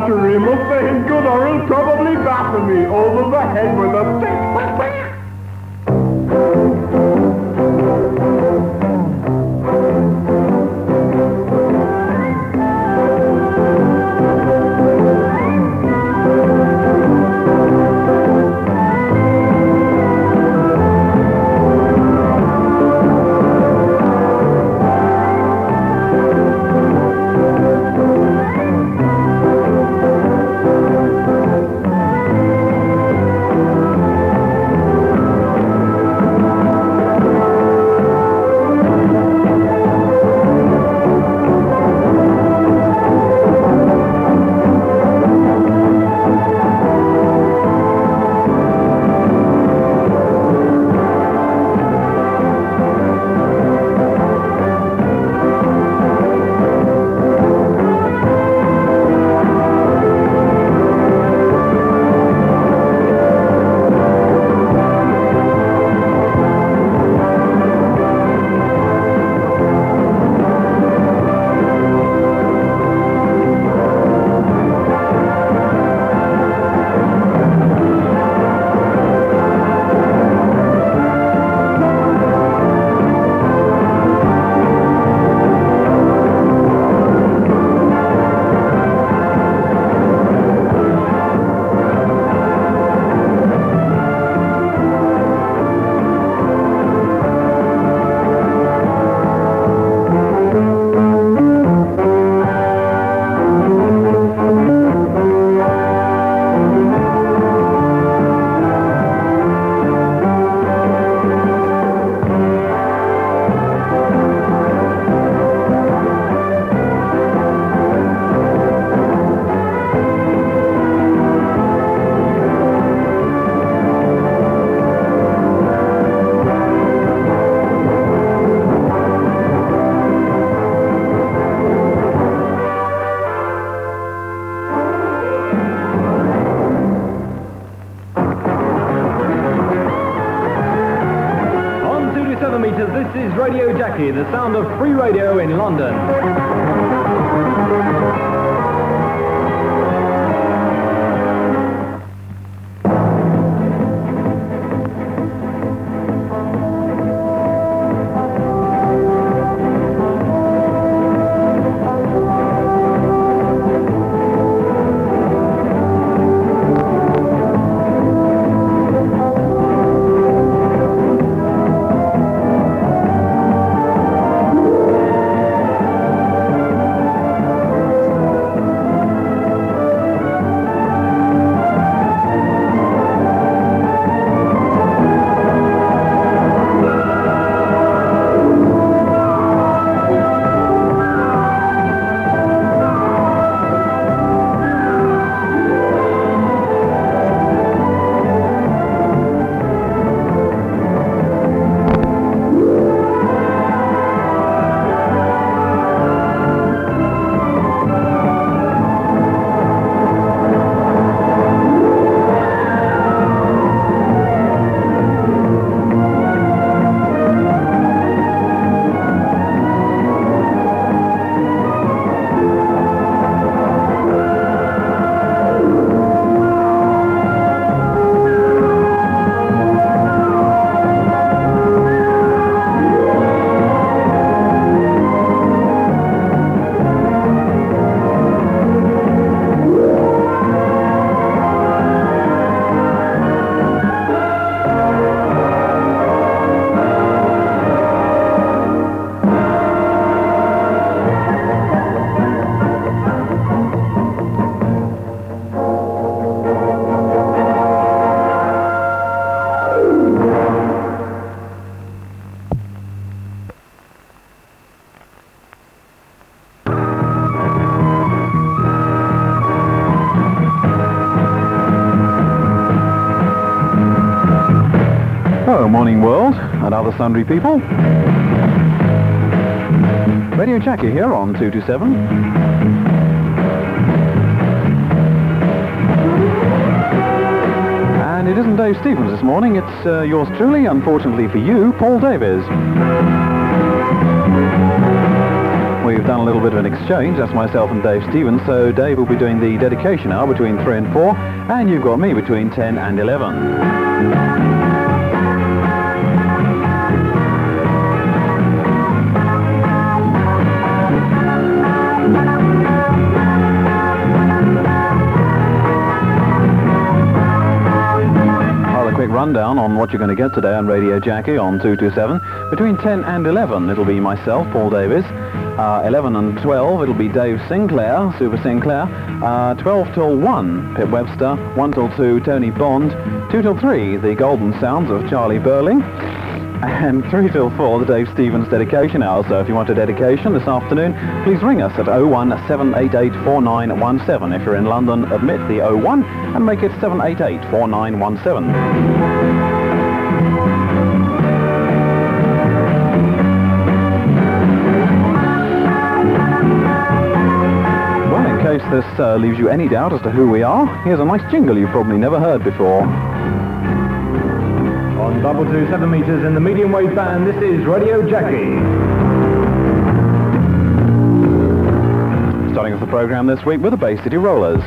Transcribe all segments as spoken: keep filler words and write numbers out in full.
after him must behave good or he'll probably baffle me over the head with a stick. This is Radio Jackie, the sound of free radio in London. Hello, morning world and other sundry people. Radio Jackie here on two two seven. And it isn't Dave Stevens this morning, it's uh, yours truly, unfortunately for you, Paul Davies. We we've done a little bit of an exchange. That's myself and Dave Stevens. So Dave will be doing the dedication hour between three and four, and you've got me between ten and eleven. Rundown on what you're going to get today on Radio Jackie on two two seven. Between ten and eleven, it'll be myself, Paul Davies. Uh, eleven and twelve, it'll be Dave Sinclair, Super Sinclair. Uh, twelve till one, Pip Webster. one till two, Tony Bond. two till three, the golden sounds of Charlie Burling. And three till four, the Dave Stevens dedication hour. So if you want a dedication this afternoon, please ring us at oh one seven eight eight four nine one seven. If you're in London, admit the oh one and make it seven eight eight four nine one seven. Well, in case this uh, leaves you any doubt as to who we are, here's a nice jingle you've probably never heard before. On double two seven meters in the medium wave band, this is Radio Jackie. Starting off the program this week with the Bay City Rollers.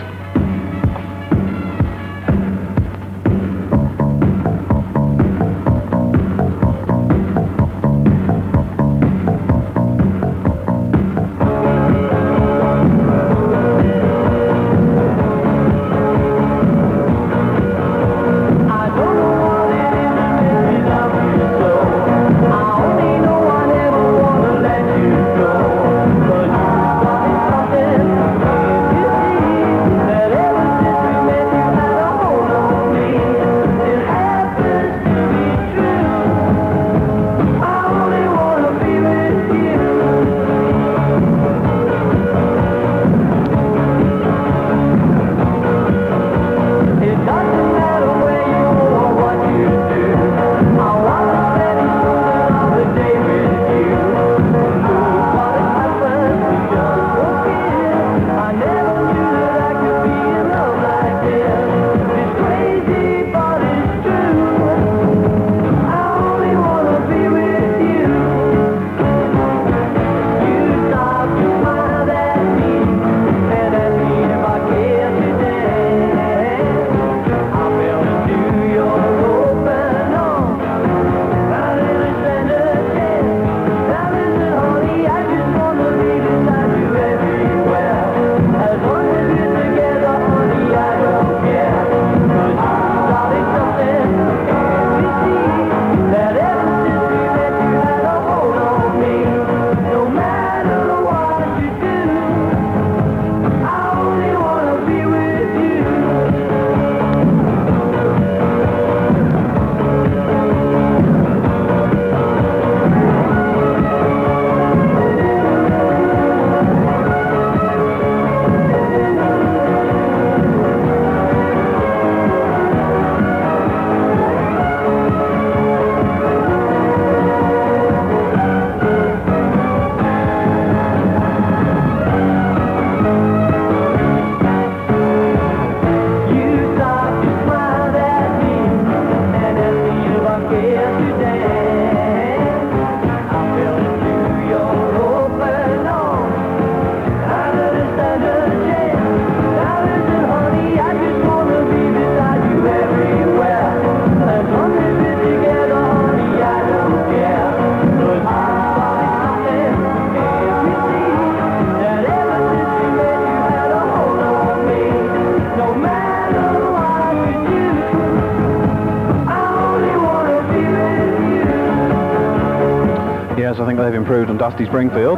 I think they've improved on Dusty Springfield.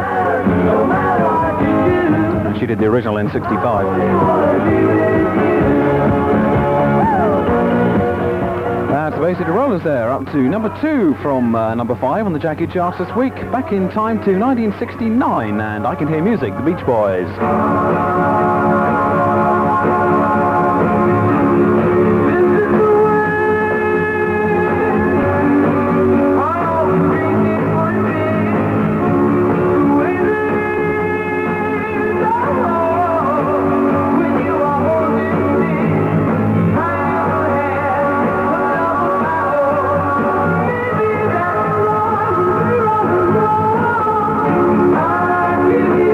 She did the original in sixty-five. That's the Bay City Rollers there, up to number two from uh, number five on the Jackie charts this week. Back in time to nineteen sixty-nine, and I Can Hear Music, the Beach Boys. I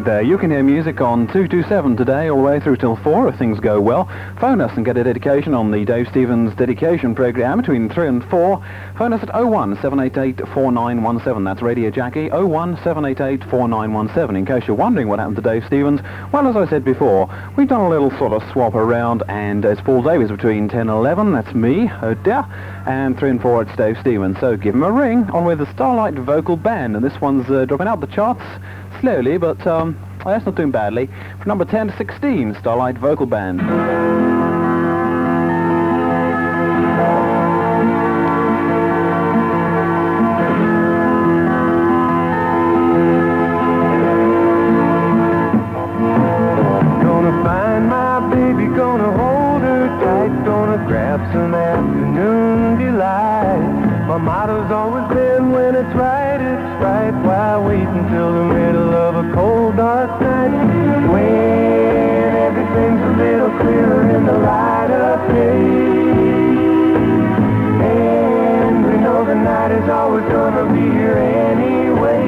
there. You can hear music on two two seven today all the way through till four if things go well. Phone us and get a dedication on the Dave Stevens dedication programme between three and four. Phone us at oh one seven eight eight four nine one seven. That's Radio Jackie, oh one seven eight eight four nine one seven. In case you're wondering what happened to Dave Stevens, well, as I said before, we've done a little sort of swap around, and it's Paul Davies between ten and eleven. That's me, oh dear. And three and four, it's Dave Stevens. So give him a ring on with the Starlight Vocal Band, and this one's uh, dropping out the charts slowly, but um, well, that's not doing badly. From number ten to sixteen, Starlight Vocal Band. Gonna find my baby, gonna hold her tight, gonna grab some afternoon delight. My motto's always been, when it's right, it's right. Why wait until the middle of a cold, dark night, when everything's a little clearer in the light of day? And we know the night is always gonna be here anyway.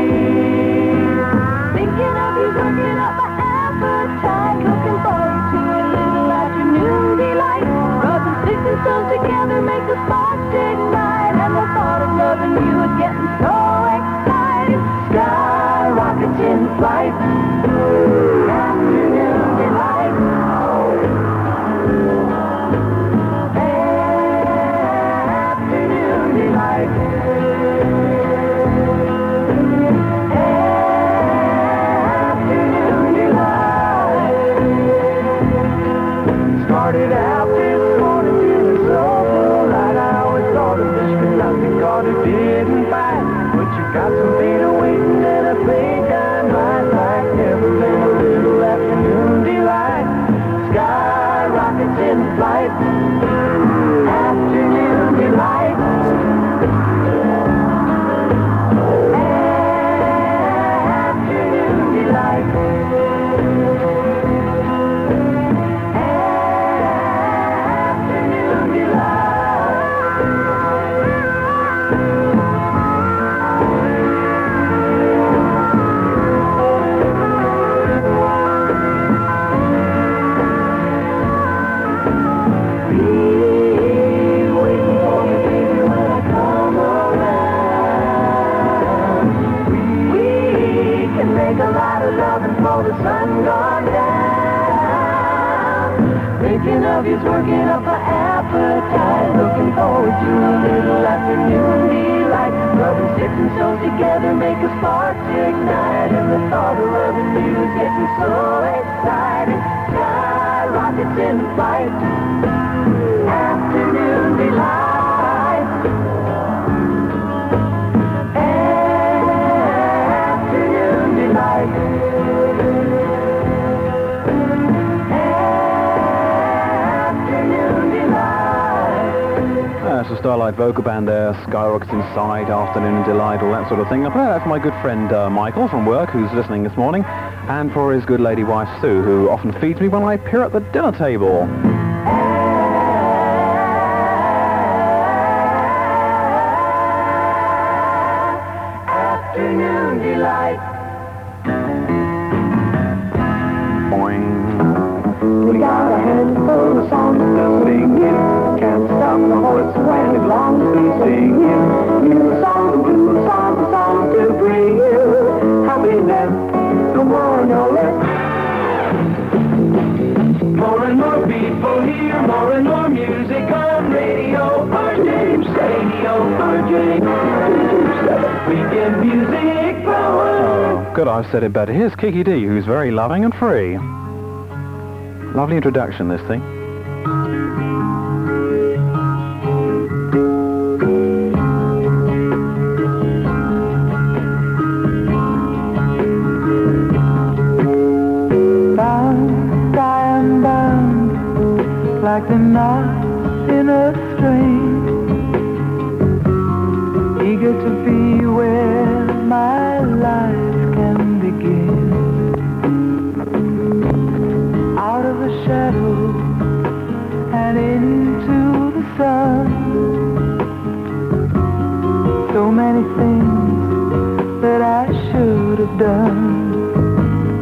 Thinking of you, working up my appetite, looking forward to a little afternoon delight. Rubbing sticks and stones together make the sparks ignite, and the thought of loving you is getting so exciting. Sky rockets in flight, afternoon delight. Afternoon delight. Afternoon delight. Started out this morning feeling so polite. I always thought of this reluctant because it didn't bite. But you got some beta waiting, and I think I might like everything a little afternoon delight. Sky rockets in flight, afternoon delight. Afternoon delight. Afternoon delight. The sun gone down, thinking of you's working up my appetite, looking forward to a little afternoon delight. Rubbing sticks and stones together make a spark ignite, and the thought of loving you is getting so exciting. Sky rockets in flight, afternoon delight. Afternoon delight. That's the Starlight Vocal Band there, Skyrockets Inside, Afternoon Delight, all that sort of thing. I play that for my good friend uh, Michael from work, who's listening this morning, and for his good lady wife Sue, who often feeds me when I appear at the dinner table. Afternoon delight. Boing. We got a handful of songs to sing in. Can't stop the voice when it longs to sing in. New song, new song, song to bring you happiness. No more, no less. More and more people hear, more and more music on radio. R J Radio, R J We give music power. Oh, good, I've said it better. Here's Kiki D, who's very loving and free. Lovely introduction, this thing. Bound, I am bound, like the knots in a string, eager to be where my life can begin. Out of the shadow and into the sun, so many things that I should have done.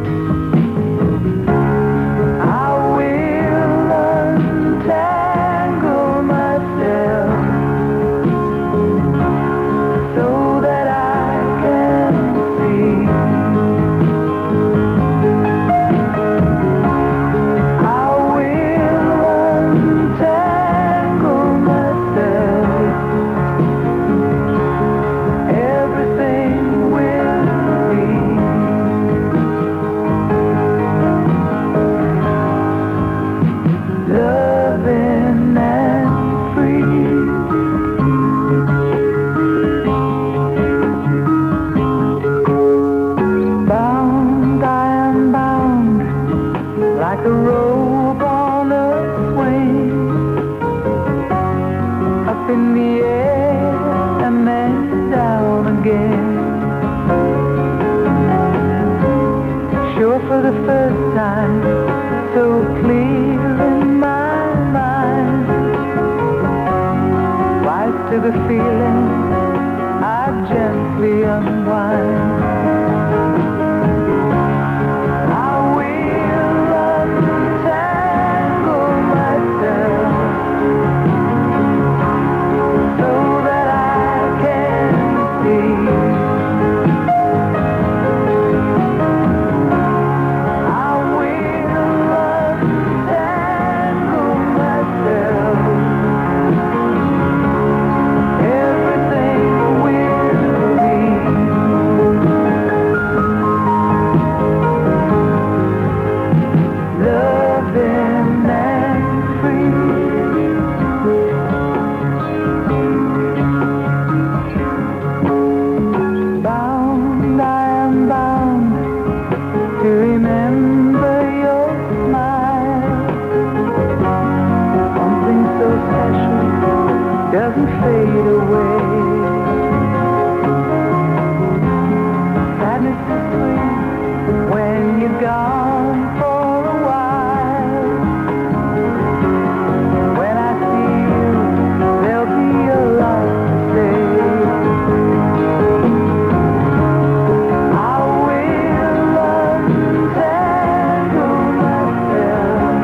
loving and free. Bound, I am bound like a robe on a swing, up in the air and then down again. Sure, for the first time, so clear in my mind, rise to the feeling, I gently unwind. I will untangle myself so that I can see. Doesn't fade away. Sadness is sweet when you're gone for a while. When I see you, there'll be a lot to say. I will untangle myself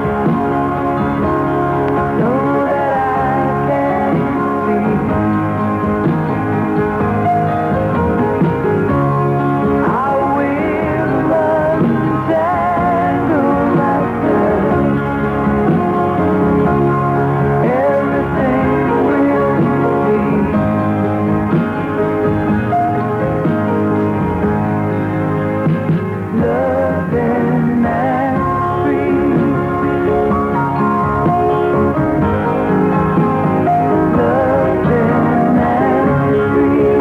so that I can see. I will untangle myself. Everything will be. Loving and free. Loving and free.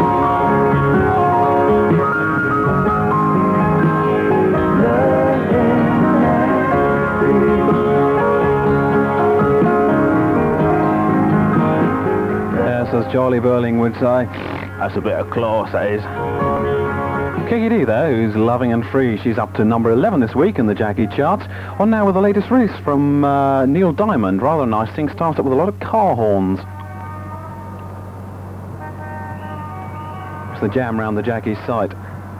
Yes, as Charlie Burling would say, that's a bit of class, that is. Kiki Dee there, who's loving and free. She's up to number eleven this week in the Jackie charts. On now with the latest release from uh, Neil Diamond. Rather nice thing, starts up with a lot of car horns. It's the jam round the Jackie site.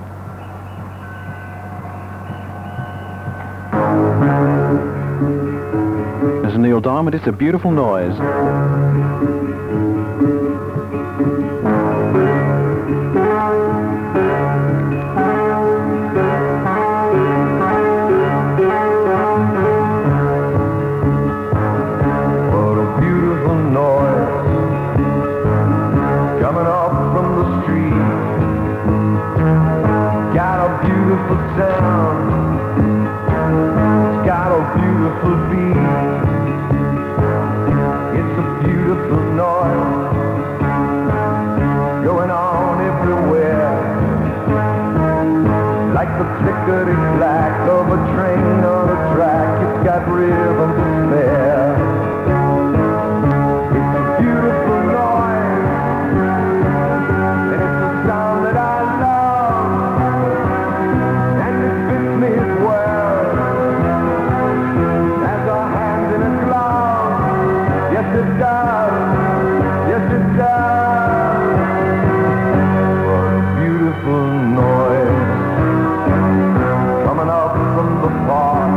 There's Neil Diamond, It's a Beautiful Noise. What a beautiful noise coming up from the street. Got a beautiful sound. It's got a beautiful beat. It's a beautiful noise going on everywhere. Like the clickety-clack of a train on a track. It's got rhythm to spare. It's a beautiful noise, and it's a sound that I love, and it fits me as well as our hands in a glove. Yes, it does. Yes, it does. What a beautiful noise coming up from the park.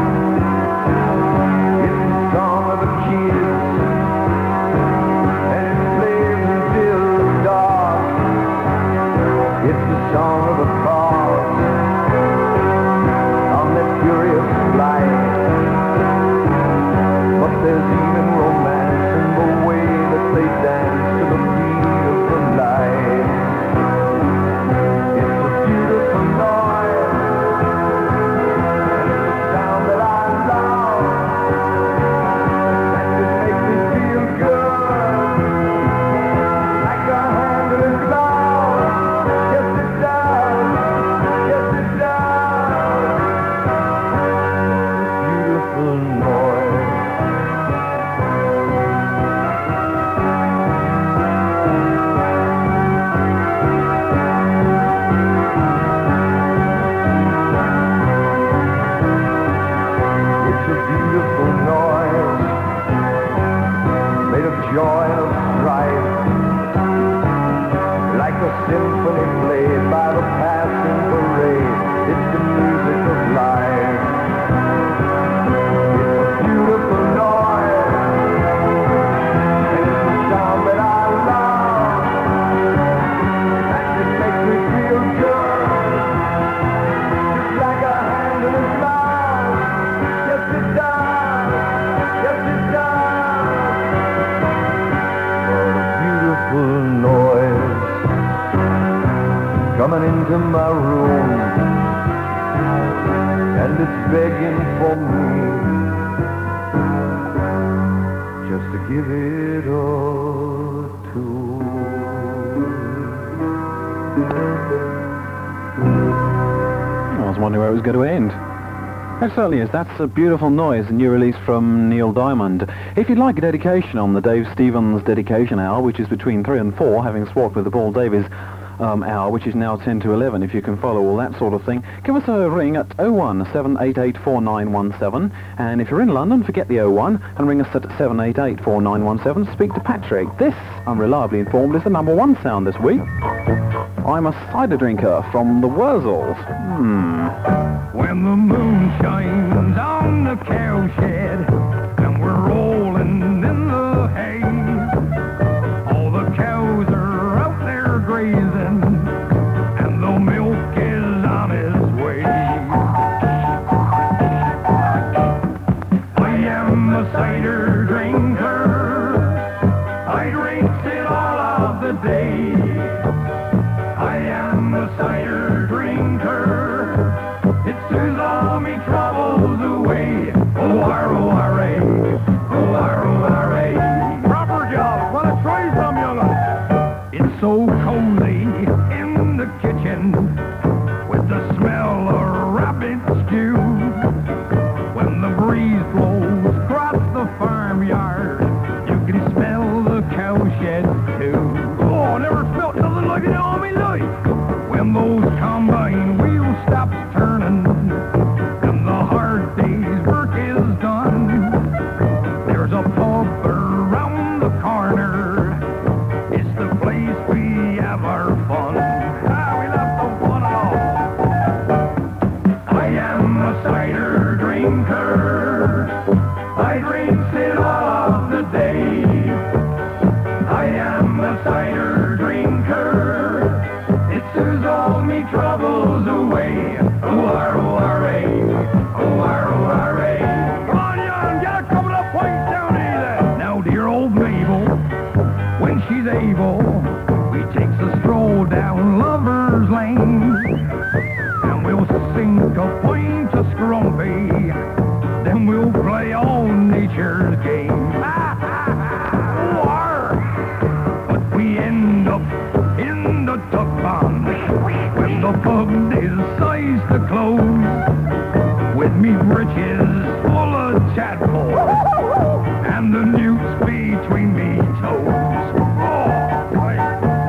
It's the song of the kids, and it plays until the dark. It's the song of the cars on their furious flight. But there's even romance in the way give it all to. I was wondering where it was going to end. It certainly is. That's a beautiful noise, a new release from Neil Diamond. If you'd like a dedication on the Dave Stevens Dedication Hour, which is between three and four, having swapped with the Paul Davies um, hour, which is now ten to eleven, if you can follow all that sort of thing, give us a ring at oh one seven eight eight four nine one seven. And if you're in London, forget the oh one and ring us at seven eight eight four nine one seven. Speak to Patrick. This, I'm reliably informed, is the number one sound this week. I'm a cider drinker from the Wurzels. Hmm. When the moon shines on the cowshed and we're rolling in the hay, all the cows are out there grazing and the milk is on its way. I am a cider drinker, I drink it all of the day. I am a cider drinker, it soothes all me troubles away. Oh, R-O-R-A, oh, R-O-R-A. Proper job, wanna try some, young'un? It's so cozy in the kitchen with the smell of rabbit stew. When the breeze blows across the farmyard, you can smell the cowshed too. Oh, I never smelt nothing like it all me life. When those combine wheels stop turning and the hard day's work is done, there's a pub around the corner. It's the place we have our fun. Ah, we love the fun at all. I am a cider drinker, I drink it all of the day. I am a cider drinker, it soothes all me troubles away. O R O R A, O R O R A. Come on, young, get a couple of points down here. Now, dear old Mabel, when she's able, we takes a stroll down Lover's Lane, and we'll sink a pint of Scrumpy, then we'll play all nature's game. Ha, ha, ha. Oh, arr. But we end up in the tuck pond when the pub decides to close, with me britches full of tadpoles and the newts between me toes. Oh, boy.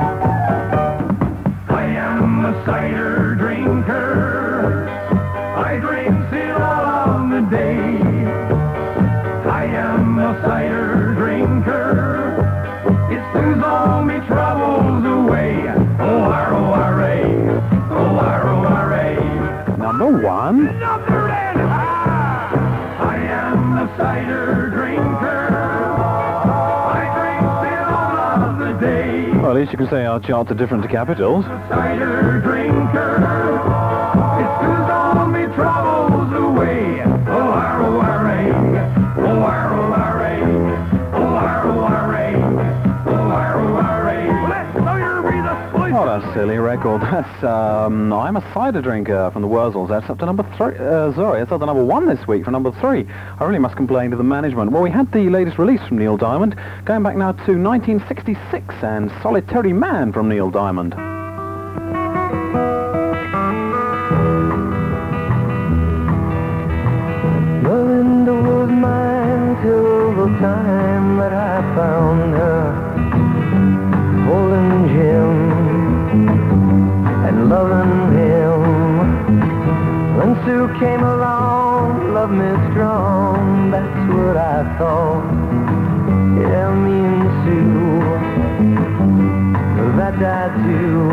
I am a cider drinker, I drink it all on the day. I am a cider drinker, it soothes all me troubles away. O R O R A, O R O R A. Number one. Number ten. Ah, I am a cider drinker, I drink it all of the day. Well, at least you can say our charts are different to Capitals. Cider drinker, it soothes all me troubles away. O R O R A, O R O R A, O R O R A, O R O R A. Let cider be the sweet. Oh, that's a silly record. That's, um, I'm a cider drinker from the Wurzels. That's up to number three. Uh, sorry, that's up to number one this week for number three. I really must complain to the management. Well, we had the latest release from Neil Diamond, going back now to nineteen sixty-six, and Solitary Man from Neil Diamond. Melinda was mine till the time that I found her, holding Jim and loving him. When Sue came along, loved me strong, that's what I thought. Yeah, me and Sue, that I do.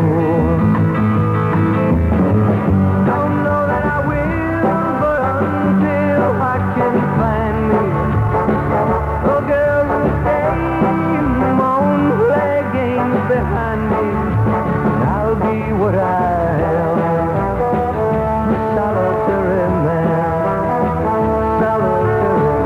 Don't know that I will, but until I can find me a girl who came on, play games behind me, I'll be what I am, a solitary man, solitary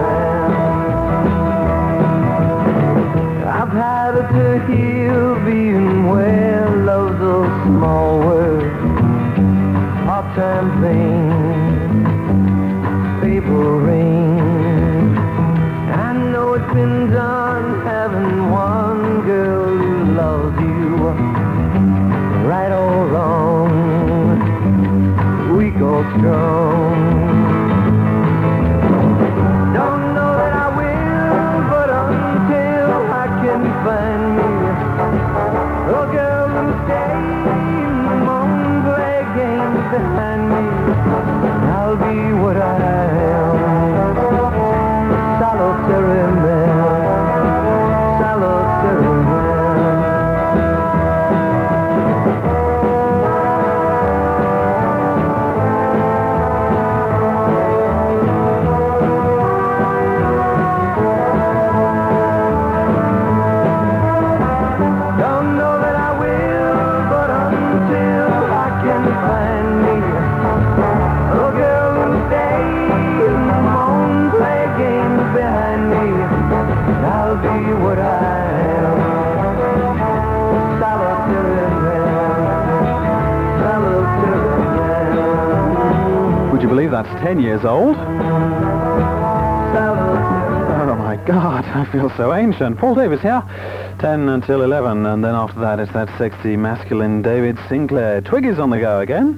man. I've had it to heal being where love's a small word, part-time thing, paper ring. I know it's been done behind me, and I'll be what I am. Solitary man, solitary man. Don't know that I will, but until I can find me a girl who'll stay in the moon, play games behind me, and I'll be what I am. Solitary man, solitary man. Would you believe that's ten years old? Solitary. Oh my God, I feel so ancient. Paul Davis here, ten until eleven, and then after that it's that sexy masculine David Sinclair. Twiggy's on the go again.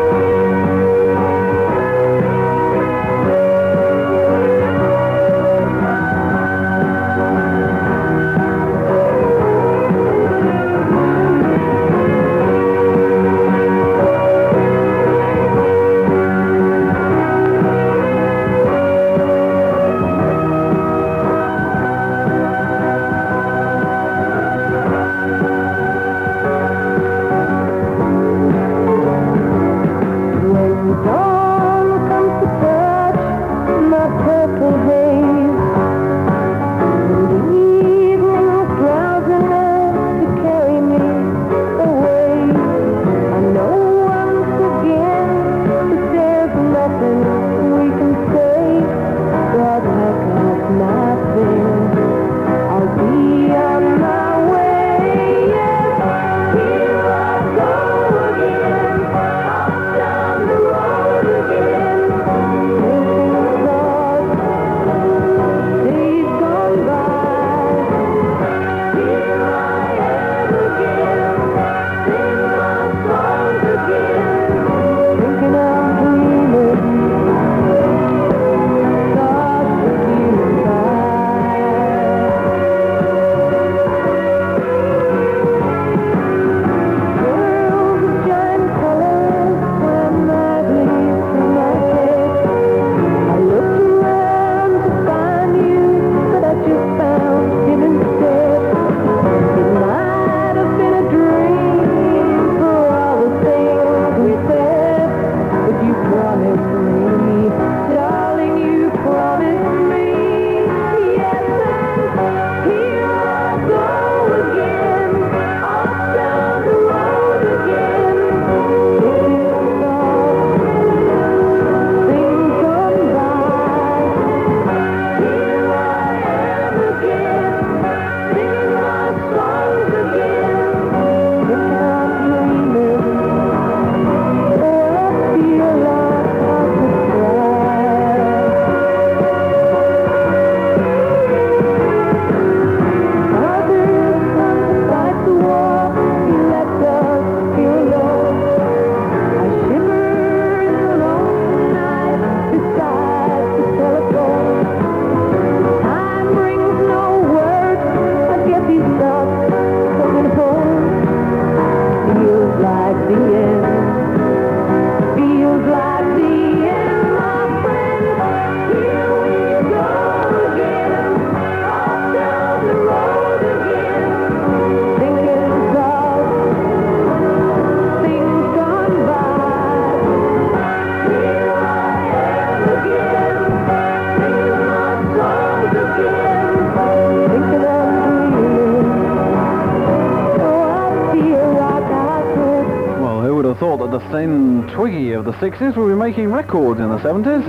The same Twiggy of the sixties will be making records in the seventies.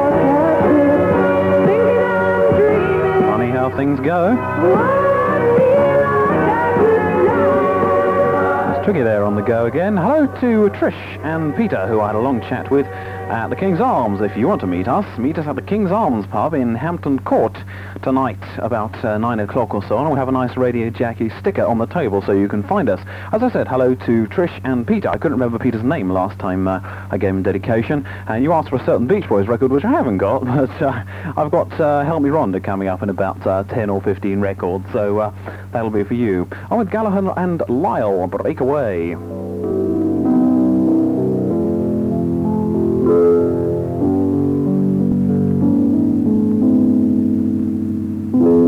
Funny how things go. There's Twiggy there on the go again. Hello to Trish and Peter, who I had a long chat with at the King's Arms. If you want to meet us, meet us at the King's Arms pub in Hampton Court tonight about uh, nine o'clock or so, and we'll have a nice Radio Jackie sticker on the table so you can find us. As I said, hello to Trish and Peter. I couldn't remember Peter's name last time uh, I gave him dedication, and you asked for a certain Beach Boys record, which I haven't got, but uh, I've got uh, Help Me Rhonda coming up in about uh, ten or fifteen records, so uh, that'll be for you. On with Gallagher and Lyle, Breakaway.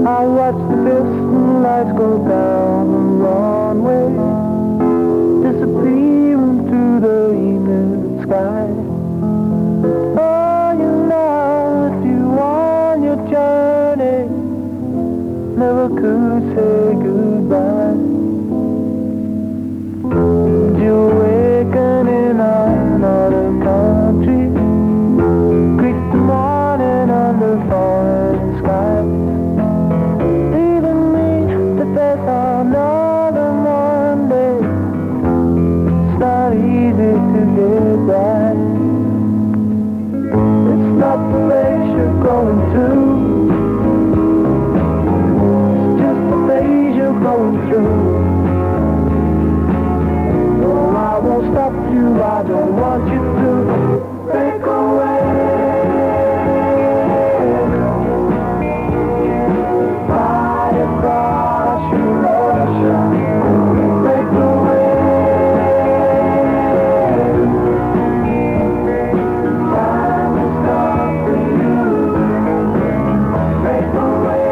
I watch the distant lights go down the runway, disappear into the evening sky. Oh, you know, if you on your journey, never could say goodbye. You awaken in another country, greet the morning under foreign skies. Leaving me that there's another Monday. It's not easy to get by. It's not the place you're going to, it's just the phase you're going through. I won't stop you, I don't want you to break away. Fly across your ocean, break away. Time has come for you, break away.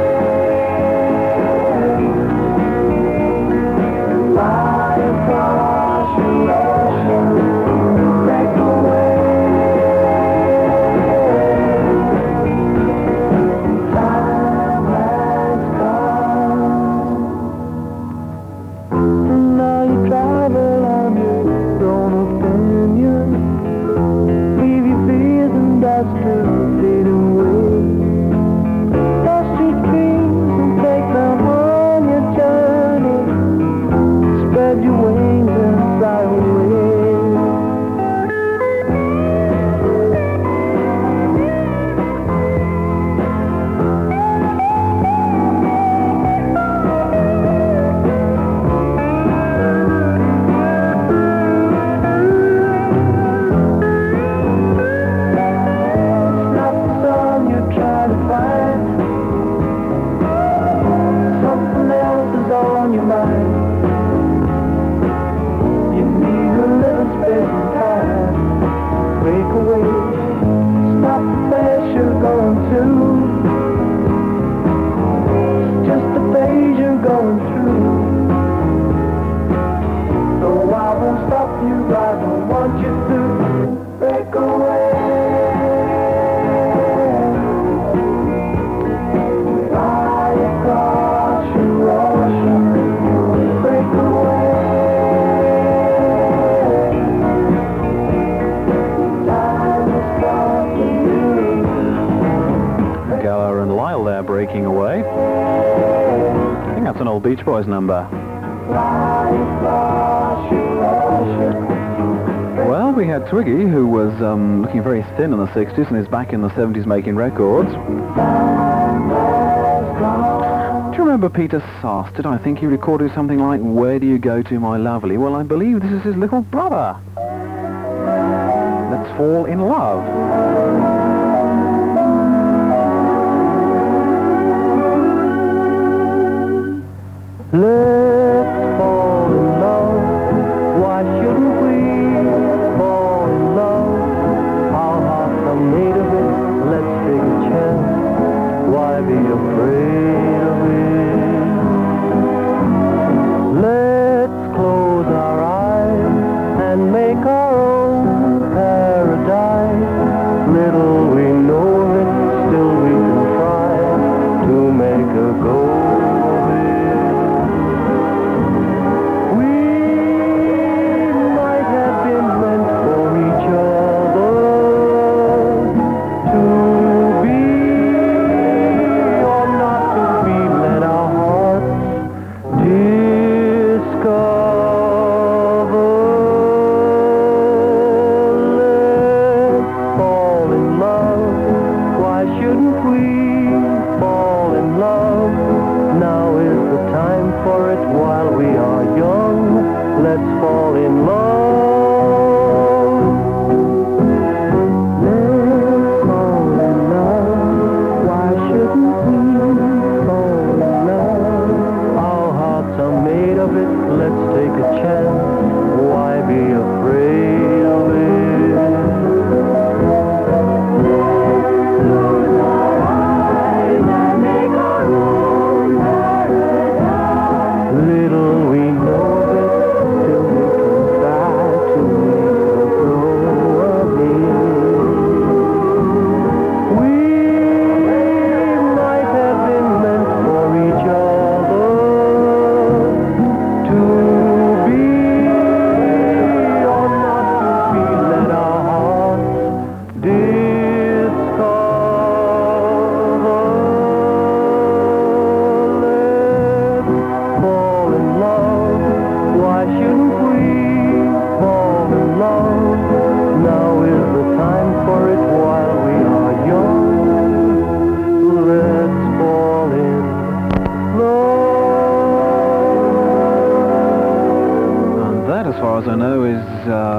Fly across. Breaking away. I think that's an old Beach Boys number. Well, we had Twiggy, who was um, looking very thin in the sixties and is back in the seventies making records. Do you remember Peter Sarsted? I think he recorded something like Where Do You Go To My Lovely? Well, I believe this is his little brother. Let's Fall in Love. Let's fall in love, why shouldn't we fall in love? Our hearts are made of it, let's take a chance, why be afraid of it? Let's close our eyes and make our own paradise. Little we know of it, still we can try to make a go of it.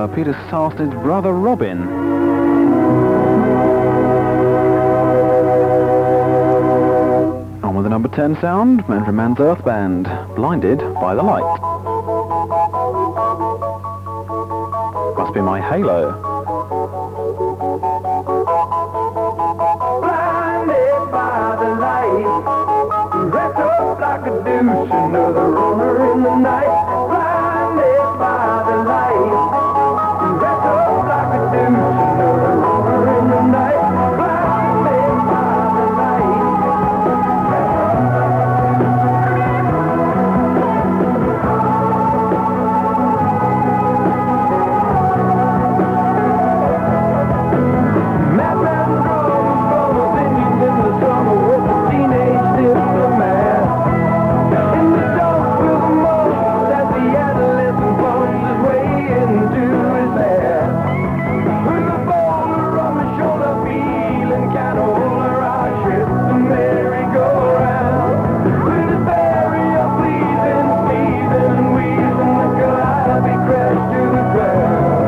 uh, Peter Sarsted's brother Robin. On with the number ten sound, Manfred Mann's Earth Band, Blinded by the Light. Must be my halo. Blinded by the light, wrapped up like a douche, another runner in the night. Blinded by the light, wrapped up like a douche, another runner in the night. Blinded by the light. Madman drums from the vineyards in the summer with the teenage diplomat. In the dark with the most as the adolescent plunges his way into his hair. With a boulder on the shoulder, feeling kind of older, I trip the merry-go-round. With his barrier pleasing, sneezing and wheezing, the calliope crashed to the ground.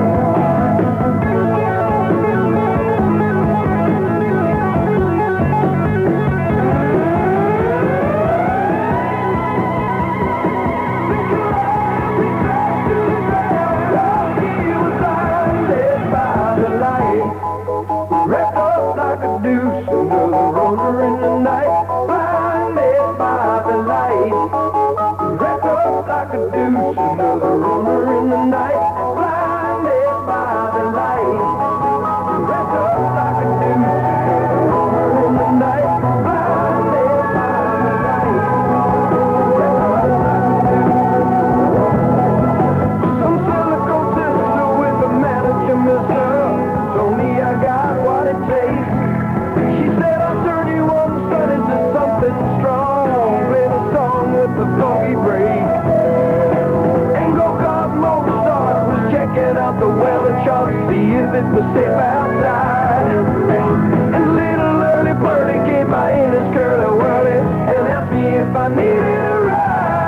Wrapped up like a douche, another roller in the night. Blinded by the light. Wrapped up like a douche, another roller in the night. Blinded by the light. Wrapped up like a douche, another roller in the night. Blinded by the light. Wrapped up like a douche. Some silicone sister with a manager, mister. Only I got what it takes. She said I'll turn you on, son, into something strong. Play the song with the funky break. And go-kart motor start was checking out the weather chart, see if it was safe outside. And little early birdie came by in his curly whirly and asked me if I needed a ride.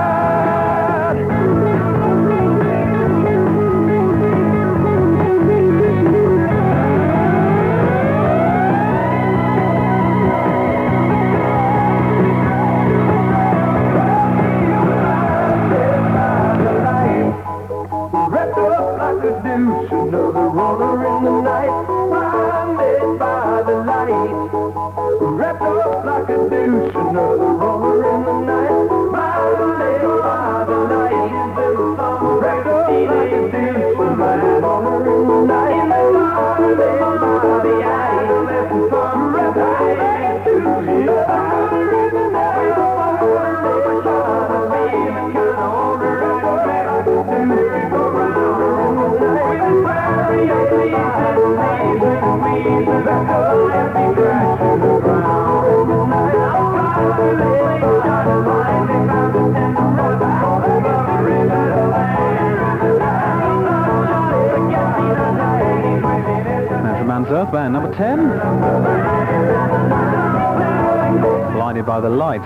Wrapped up like a douche, another roller in the night. Blinded by the light. Wrapped up like a douche, another roller in the night. Blinded by the light. Wrapped up like a douche, another roller in the night. Blinded by the light. Wrapped up like a douche, another in the night. Manfred Mann's Earth Band, number ten. Blinded by the Lights.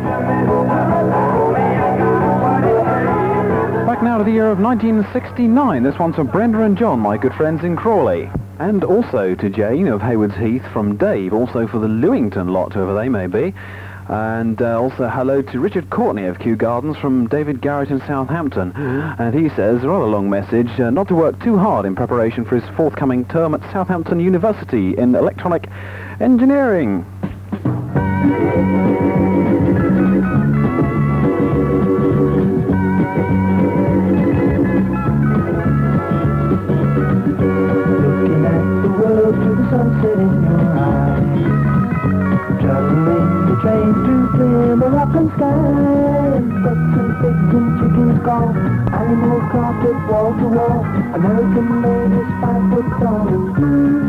Back now to the year of nineteen sixty-nine. This one's from Brenda and John, my good friends in Crawley. And also to Jane of Haywards Heath from Dave, also for the Lewington lot, whoever they may be. And uh, also hello to Richard Courtney of Kew Gardens from David Garrett in Southampton. And he says, a rather long message, uh, not to work too hard in preparation for his forthcoming term at Southampton University in electronic engineering. Looking at the world through the sunset in your eyes, traveling the train through clear Moroccan sky, ducks and pigs and chickens call, animals crafted wall to wall, American made is five foot tall and blue,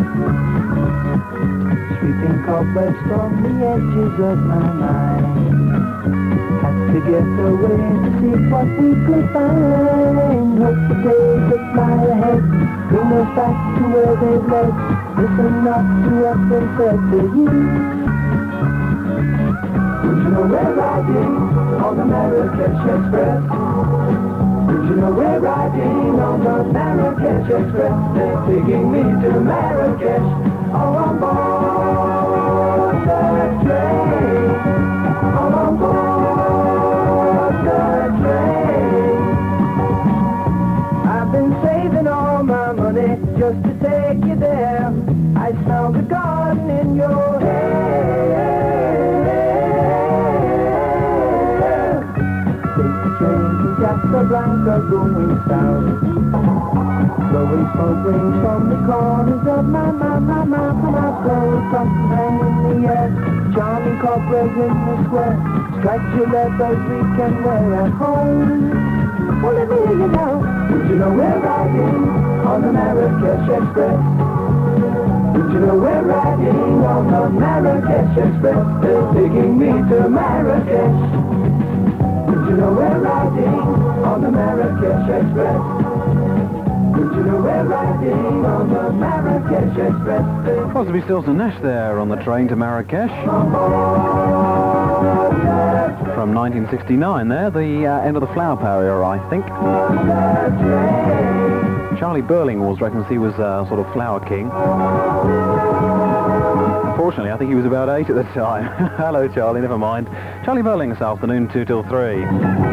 sweeping cobwebs from the edges of my mind. Had to get away to see what we could find. Hope the days that lie ahead bring us back to where they've led. Listen not to what they said to you. Would you know we're riding on the Marrakesh Express? Don't you know we're riding on the Marrakesh Express? They're taking me to Marrakesh. Oh, on board the train. Oh, on board the train. I've been saving all my money just to take you there. I found a garden in your hair. Take the train to Casablanca going south. Blowing smoke rings from the corners of my, my, my, my, my mouth. Blowing something hang in the air. Charming corporate in the square. Striped Gillette we can wear at home. Well, let me hear you now. Did you know we're riding on the Marrakesh Express? Did you know we're riding on the Marrakesh Express? They're taking me to Marrakesh. Did you know we're riding on the Marrakesh Express? Did you know we're riding on the Marrakesh Express? Crosby, Stills and Nash there on the train to Marrakesh. From nineteen sixty-nine there, the uh, end of the Flower Power era, I think. Charlie Burlingame reckons he was uh, sort of Flower King. Unfortunately, I think he was about eight at the time. Hello, Charlie, never mind. Charlie Burling this afternoon, two till three.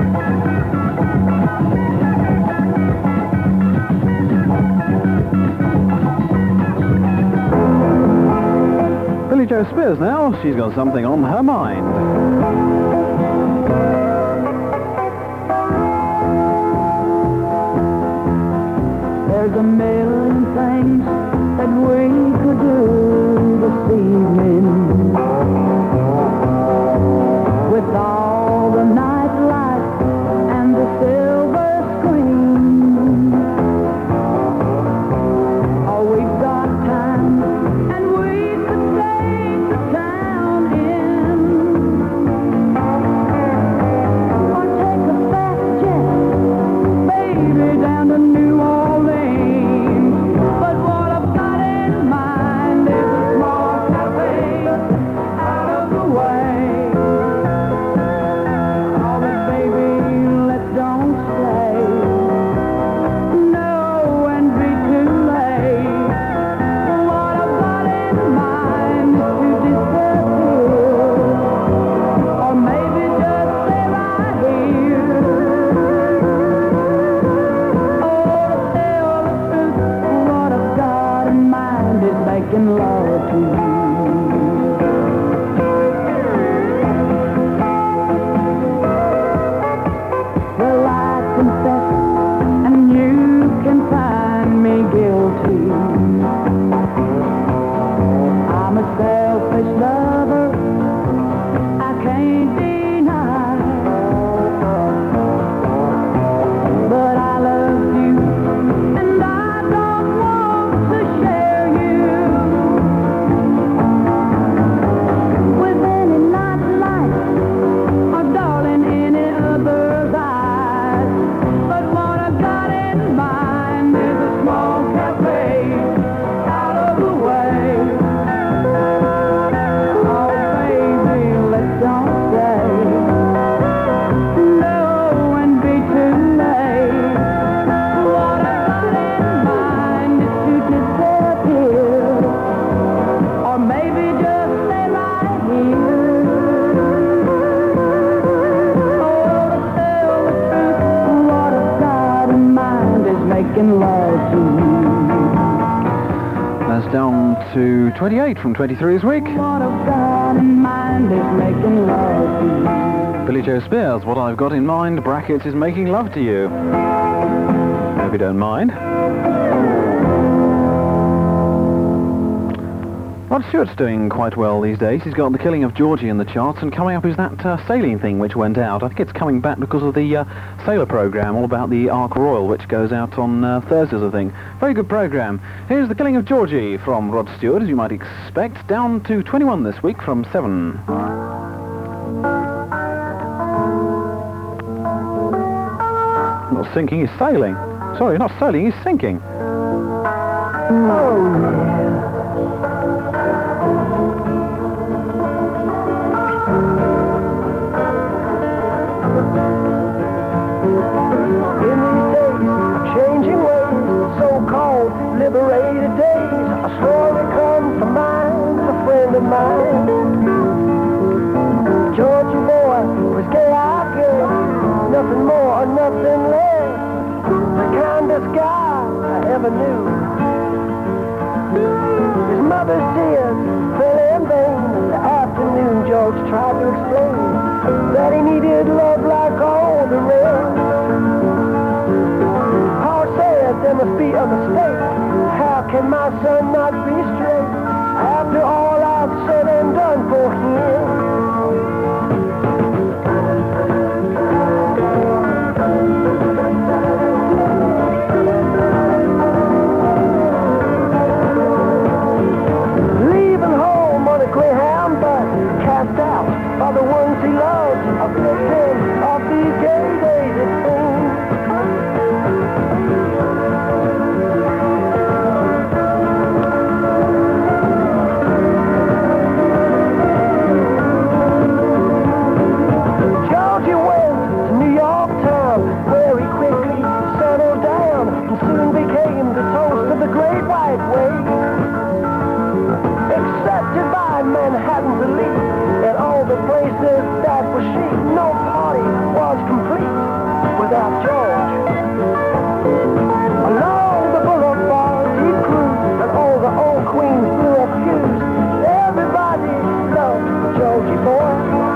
Billie Joe Spears now. She's got something on her mind. There's a million things that we could do this evening. With all the night lights and the silver screen. Oh, we've got time and we could take the town in. Or take a fast jet, baby, down to New Orleans. But what I've got in mind is a small cafe out of the way. Oh, but baby, let's don't stay. No, and be too late. What I've got in mind is to disappear. Or maybe just stay right here. Oh, to tell the truth, what I've got in mind is making love to you. Well, I confess, and you can find me guilty. I'm a selfish lover, I can't deny. But I love you, and I don't want to share you with any night light or darling any other's eyes. But what I've got in mind is a small cafe out of the way. Oh, baby, let's don't stay. No, and be too late. What I've got in mind is to disappear. Or maybe just stay right here. Oh, to tell the truth, what I've got in mind is making love to you. That's down to twenty-eight from twenty-three this week. What I've got in mind is making love to you. Billie Joe Spears, what I've got in mind, brackets, is making love to you. Hope you don't mind. Rod Stewart's doing quite well these days. He's got The Killing of Georgie in the charts, and coming up is that uh, sailing thing which went out. I think it's coming back because of the uh, sailor programme, all about the Ark Royal, which goes out on uh, Thursdays, I think. Very good programme. Here's The Killing of Georgie from Rod Stewart, as you might expect, down to twenty-one this week from seven. Not sinking, he's sailing. Sorry, not sailing, he's sinking. Oh, yeah. In the nothing less. The kindest guy I ever knew. His mother's tears fell in vain. In the afternoon, George tried to explain that he needed love like all the rest. Paul said there must be a mistake. How can my son not be straight after all I've said and done for him? Greyhound bus, cast out by the ones he loves, a victim of these gay days, it seems. Georgie went to New York town, where he quickly settled down and soon became the toast of the Great White Way. Accepted by Manhattan's elite, and all the places that were chic. No party was complete without George. Along the boulevards he cruised, and all the old queens blew a fuse. Everybody loved Georgie boy.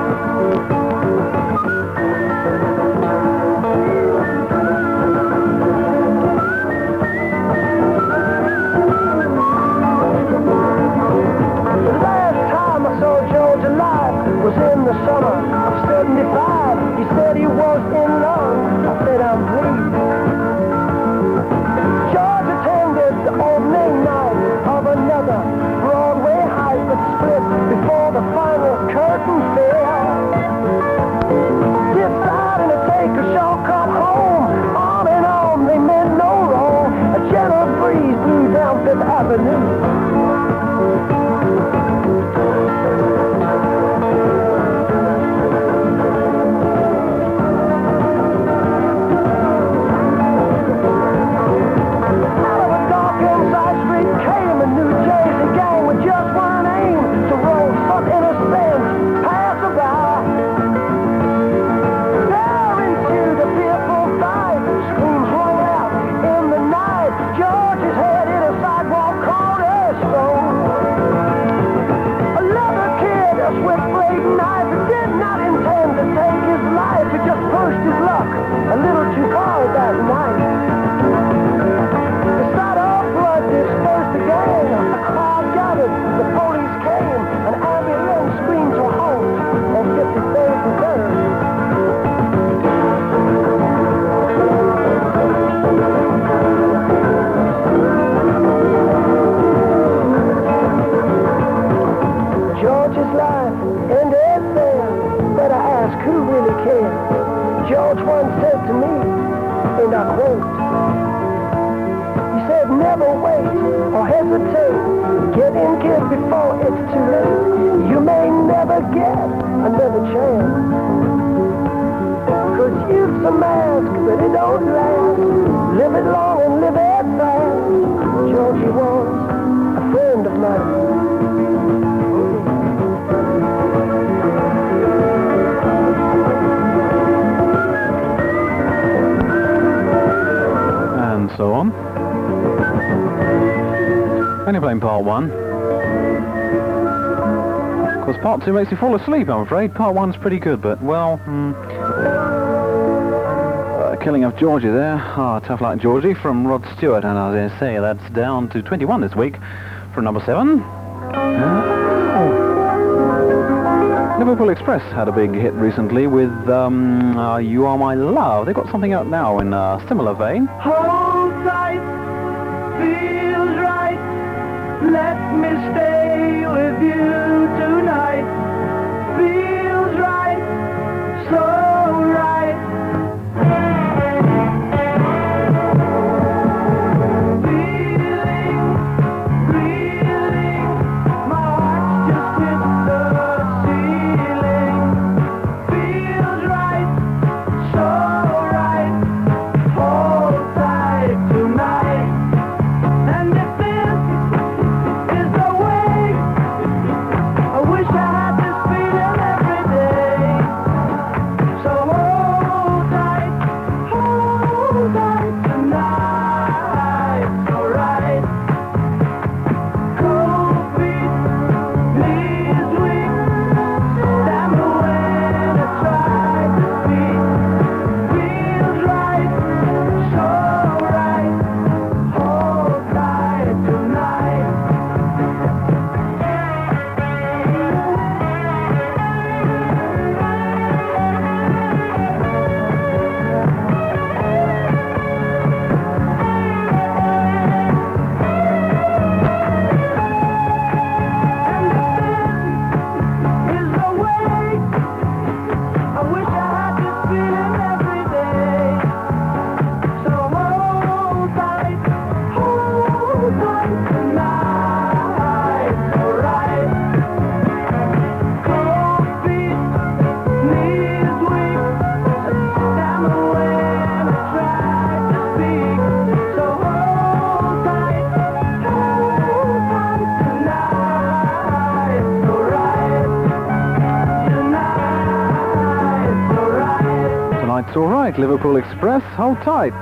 Was in the summer of seventy-five. He said he was in love. I said I'm pleased. George attended the opening night of another Broadway hype that split before the final curtain fell. Deciding to take a shortcut home, on and on they meant no wrong. A gentle breeze blew down Fifth Avenue. A little too far that night. The sight of blood dispersed the gang. A crowd gathered, the police came. An ambulance screamed to a halt on fifty-third and third. George's life ended there, but I ask who really cares. George once said to me, and I quote, he said, never wait or hesitate. Get in kid before it's too late. You may never get another chance. Cause youth's a mask, but it don't last. Live it long and live it fast. Georgie was a friend of mine. And so on. Only playing part one. Of course, part two makes you fall asleep, I'm afraid. Part one's pretty good, but, well, hmm. uh, killing of Georgie there. Ah, Tough Like Georgie from Rod Stewart, and as I say, that's down to twenty-one this week for number seven. Uh, Liverpool Express had a big hit recently with um, uh, You Are My Love. They've got something out now in a similar vein. Hold tight, feels right. Let me stay with you tonight. Feels right, so right. Feeling, feeling, my heart's just hit the ceiling. Feels right, so right. Hold tight tonight. And if this is the way, I wish I had this feeling every Tonight's all right. Liverpool Express, hold tight.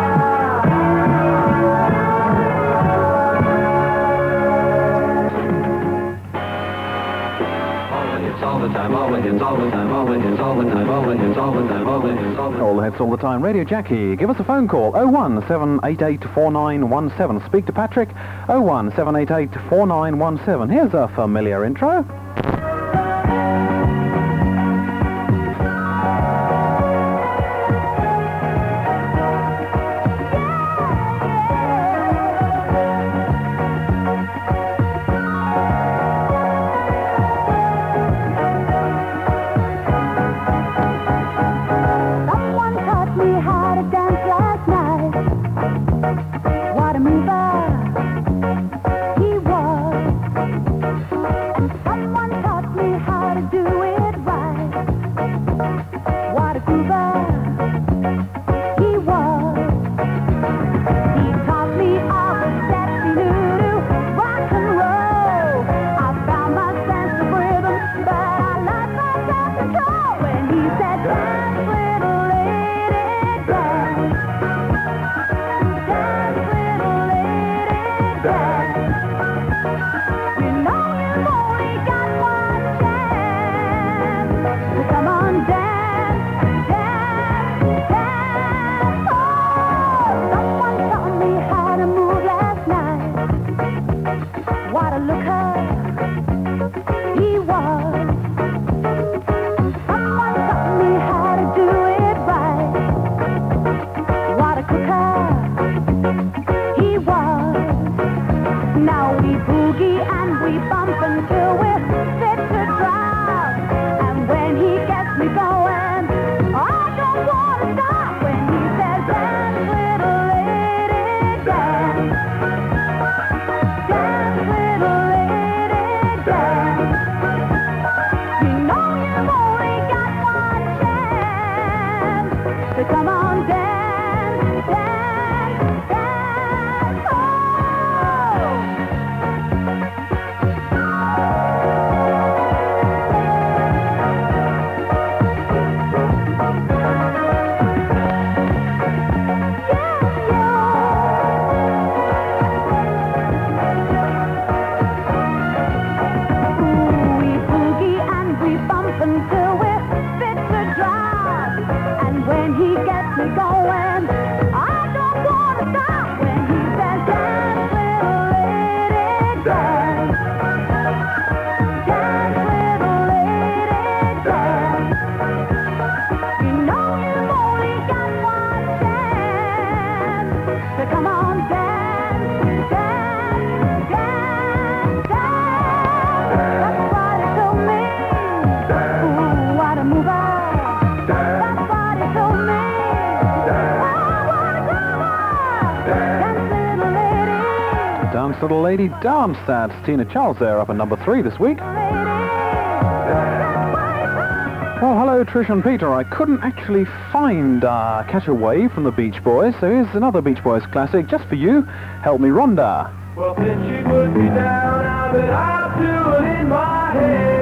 All the time, all the hits, all the time, all the hits, all the time, all the hits, all the time, all the hits, all the time. All the hits all the time. Radio Jackie, give us a phone call. oh one seven eight eight four nine one seven. Speak to Patrick. oh one seven eight eight four nine one seven. Here's a familiar intro. Dance Little Lady Dance. That's Tina Charles there, up at number three this week. Well, hello, Trish and Peter. I couldn't actually find uh, Catch a Wave from the Beach Boys, so here's another Beach Boys classic just for you. Help Me Rhonda. Well, since she put me down, I bet I'll do it in my head.